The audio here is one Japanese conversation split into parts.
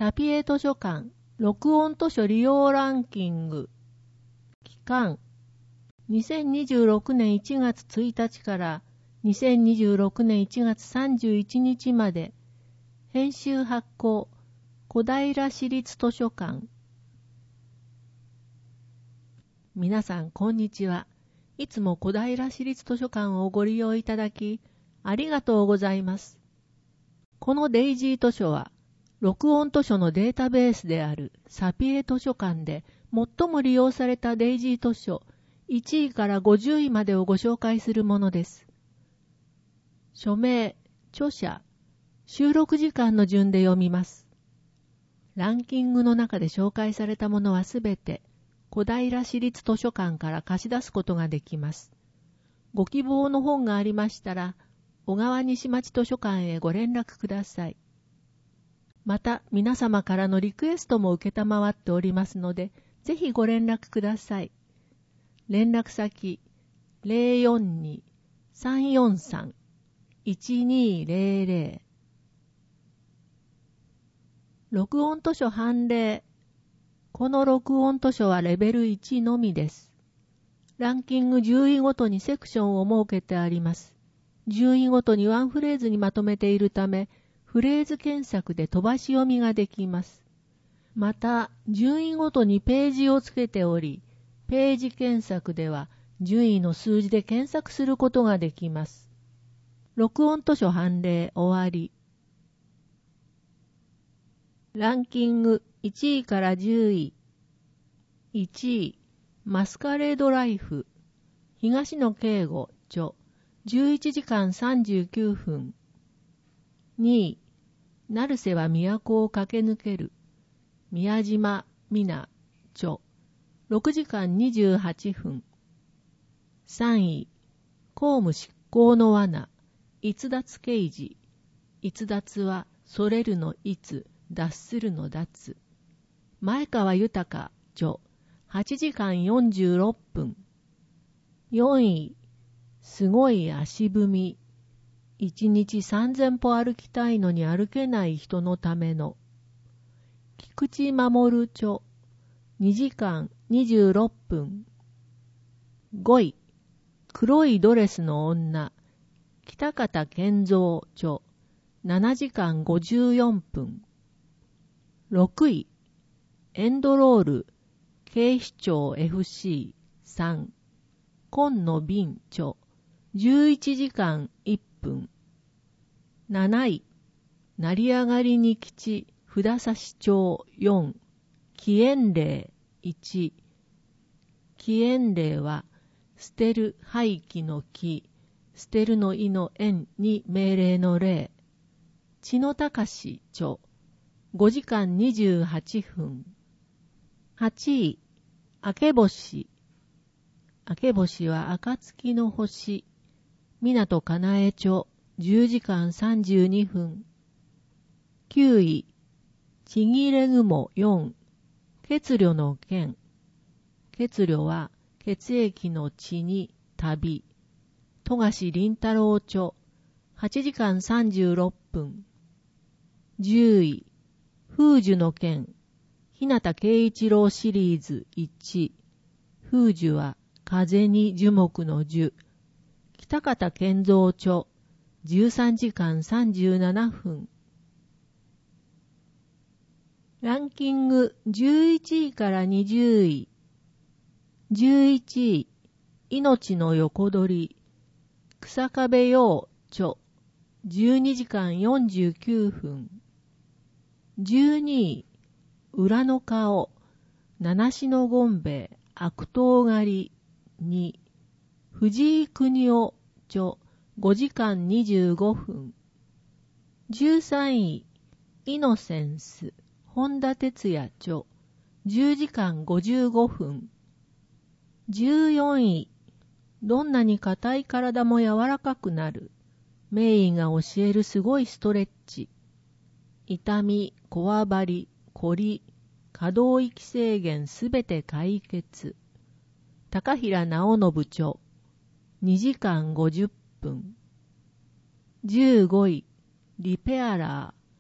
サピエ図書館録音図書利用ランキング期間2026年1月1日から2026年1月31日まで編集発行小平市立図書館。皆さんこんにちは。いつも小平市立図書館をご利用いただきありがとうございます。このデイジー図書は録音図書のデータベースであるサピエ図書館で最も利用されたデイジー図書1位から50位までをご紹介するものです。署名、著者、収録時間の順で読みます。ランキングの中で紹介されたものはすべて小平市立図書館から貸し出すことができます。ご希望の本がありましたら、小川西町図書館へご連絡ください。また、皆様からのリクエストも受けたまわっておりますので、ぜひご連絡ください。連絡先、042-343-1200。録音図書判例。この録音図書はレベル1のみです。ランキング10位ごとにセクションを設けてあります。10位ごとにワンフレーズにまとめているため、フレーズ検索で飛ばし読みができます。また、順位ごとにページをつけており、ページ検索では順位の数字で検索することができます。録音図書判例終わり。ランキング1位から10位。1位、マスカレードライフ。東野圭吾著。11時間39分。2位、成瀬は都を駆け抜ける。宮島美奈著。6時間28分。3位、公務執行の罠。逸脱刑事。逸脱は、それるの逸、脱するの脱。前川豊著。8時間46分。4位、すごい足踏み。1日3000歩歩きたいのに歩けない人のための。菊池守著。2時間26分。5位、黒いドレスの女。北方健三著。7時間54分。6位、エンドロール。警視庁 FC3。紺野敏著。11時間1分。7位、成り上がりに吉札差町4。起源令1。起源令は、捨てる廃棄の木、捨てるの意の縁に命令の令。千野隆著。5時間28分。8位、明け星。明け星は暁の星。港かなえ著。10時間32分。9位、ちぎれ雲4。血旅の剣。血旅は血液の血に旅。富樫林太郎著。8時間36分。10位、風樹の剣。日向圭一郎シリーズ1。風樹は風に樹木の樹。北方健三著。13時間37分。ランキング11位から20位。11位、命の横取り。草壁陽著。12時間49分。12位、裏の顔。七種のゴンベイ悪党狩り2。藤井邦夫著。5時間25分。13位、イノセンス。本田哲也著。10時間55分。14位、どんなに硬い体も柔らかくなる。名医が教えるすごいストレッチ。痛み、こわばり、こり、可動域制限すべて解決。高平直信著。2時間50分。15位、リペアラー。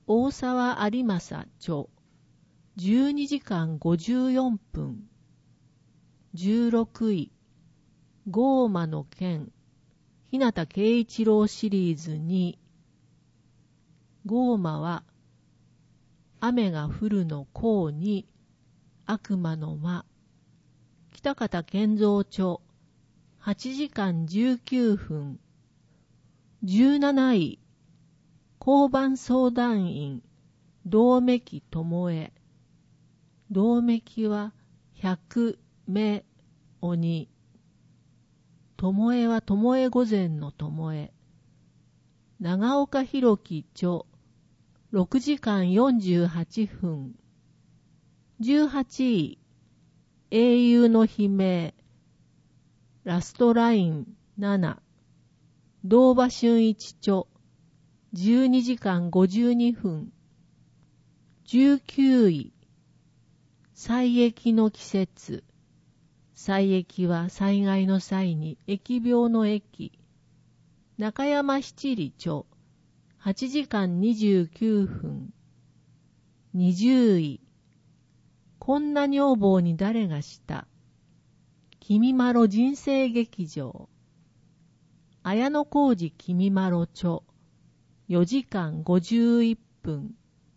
大沢有正著12時間54分。16位、ゴーマの剣、日向圭一郎シリーズ2。ゴーマは、雨が降るの甲に、悪魔の間。北方健三著、8時間19分。17位、交番相談員、道目木智恵。道目木は、百目鬼。智恵は智恵御前の智恵。長岡弘樹著、6時間48分。18位、英雄の悲鳴、ラストライン7。堂場俊一著、12時間52分。19位、災疫の季節。災疫は災害の際に疫病の疫。中山七里著、8時間29分。20位、こんな女房に誰がした。君まろ人生劇場。綾小路君まろ著、4時間51分。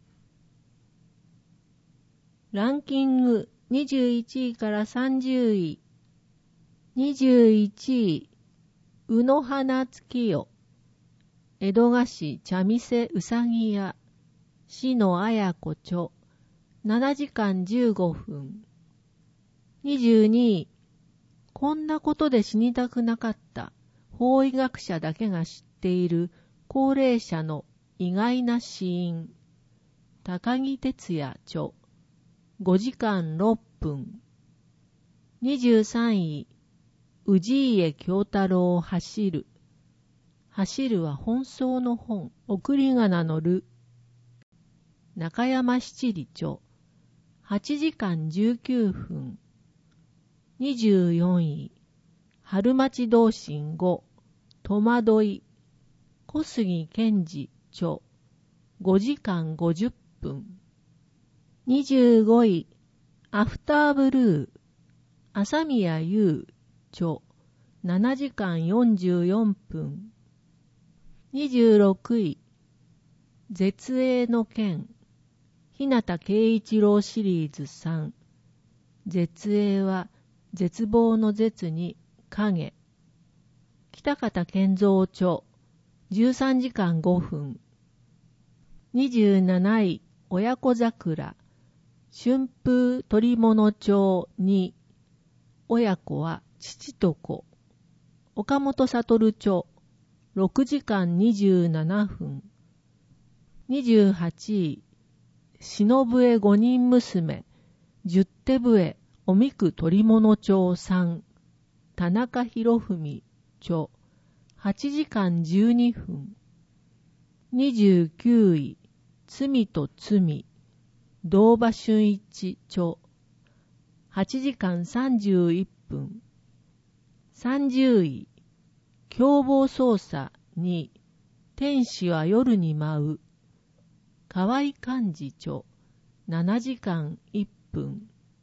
ランキング21位から30位。21位、宇野花月夜。江戸菓子茶店うさぎ屋。篠綾子著、7時間15分。22位、こんなことで死にたくなかった。法医学者だけが知っている高齢者の意外な死因。高木哲也著、5時間6分。23位、氏家京太郎走る。走るは本草の本。送り仮名のる。中山七里著、8時間19分。24位、春町同心5。戸惑い。小杉健二著、5時間50分。25位、アフターブルー。朝宮優著、7時間44分。26位、絶影の剣。日向圭一郎シリーズ3。絶影は絶望の絶に影。北方健三著、13時間5分。27位、親子桜。春風鳥物帳2。親子は父と子。岡本悟著、6時間27分。28位、篠笛五人娘。十手笛、おみく鳥物帳3。田中博文著、8時間12分。29位、罪と罪。堂場俊一著、8時間31分。30位、凶暴捜査2。天使は夜に舞う。河合寛治著、7時間1分。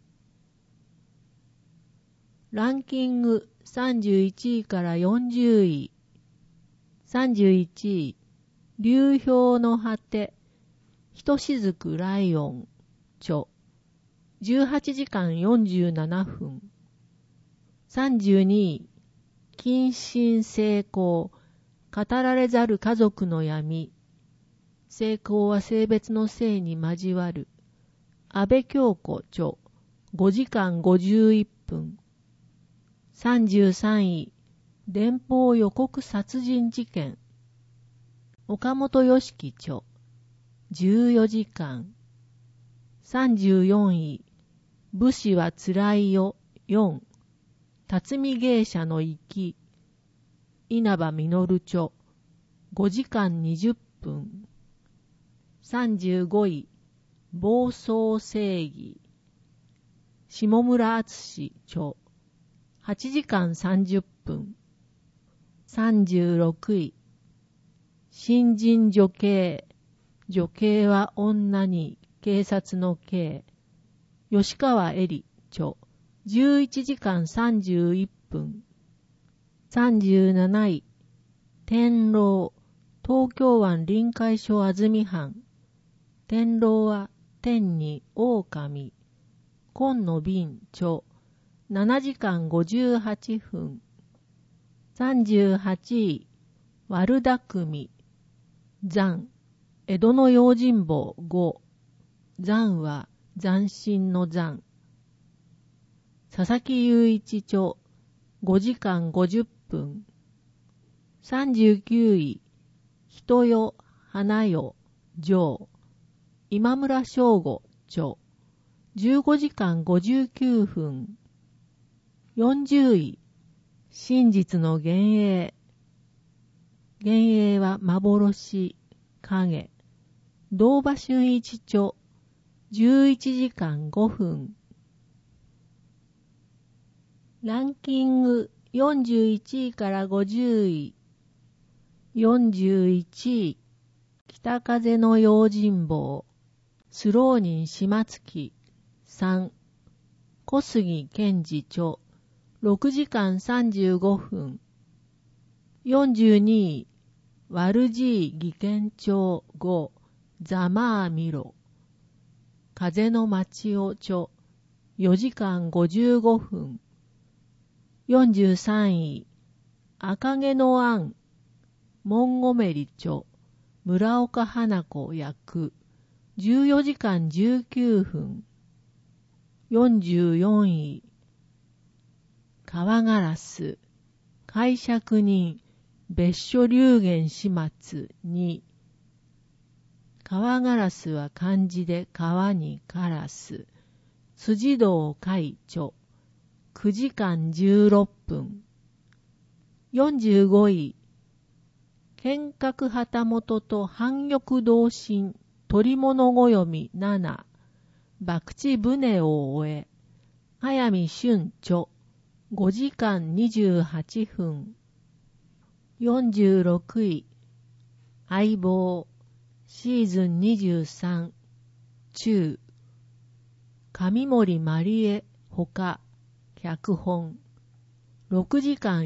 ランキング31位から40位。31位、流氷の果て。ひとしずくライオン著、18時間47分。32位、近親成功。語られざる家族の闇。成功は性別の性に交わる。安倍京子著、5時間51分。33位、電報予告殺人事件。岡本良樹著、14時間。34位、武士はつらいよ4。辰巳芸者の粋。稲葉実著、5時間20分。35位、暴走正義。下村敦著、8時間30分。36位、新人女系。 女警は女に警察の警。吉川恵里著。11時間31分。37位。天狼。東京湾臨海署安住藩。天狼は天に狼。紺の瓶著。7時間58分。38位。悪巧み。残。江戸の用心棒5。残は斬新の残。佐々木雄一著。5時間50分。39位。人よ、花よ、情。今村翔吾著。15時間59分。40位。真実の幻影。幻影は幻、影。堂場俊一著。11時間5分。ランキング41位から50位。41位。北風の用心棒。スローニン島月。3。小杉健二著。6時間35分。42位。悪じい義賢長5。ざまあみろ。風の街を著。4時間55分。43位。赤毛のアン。モンゴメリ著。村岡花子役。14時間19分。44位。川ガラス。解釈人。別所流言始末2。川ガラスは漢字で川にカラス。辻堂会著。9時間16分。45位。剣閣旗本と反翼同心。取物暦7。博打船を終え。早見俊著。5時間28分。46位。相棒。シーズン23。中。上森まりえほか。脚本。6時間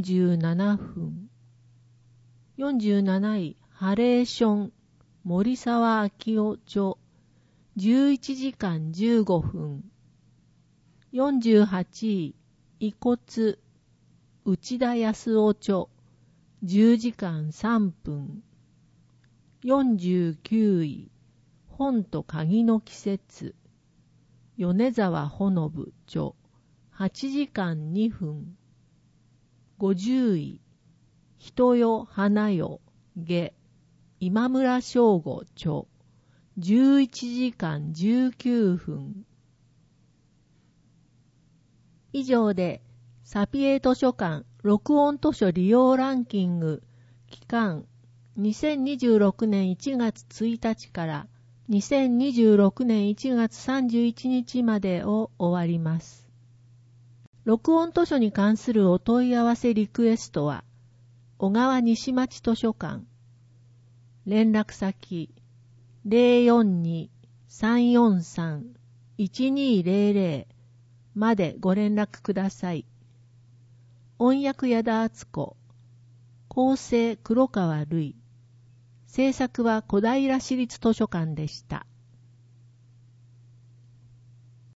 47分。47位。ハレーション。森沢明夫著。11時間15分。48位。遺骨。内田康夫著。10時間3分。49位。本と鍵の季節。米沢ほのぶ著。8時間2分。50位。人よ花よ下。今村翔吾著。11時間19分。以上でサピエ図書館録音図書利用ランキング期間2026年1月1日から2026年1月31日までを終わります。録音図書に関するお問い合わせリクエストは小川西町図書館連絡先 042-343-1200 までご連絡ください。音訳矢田敦子、構成黒川瑠衣、制作は小平市立図書館でした。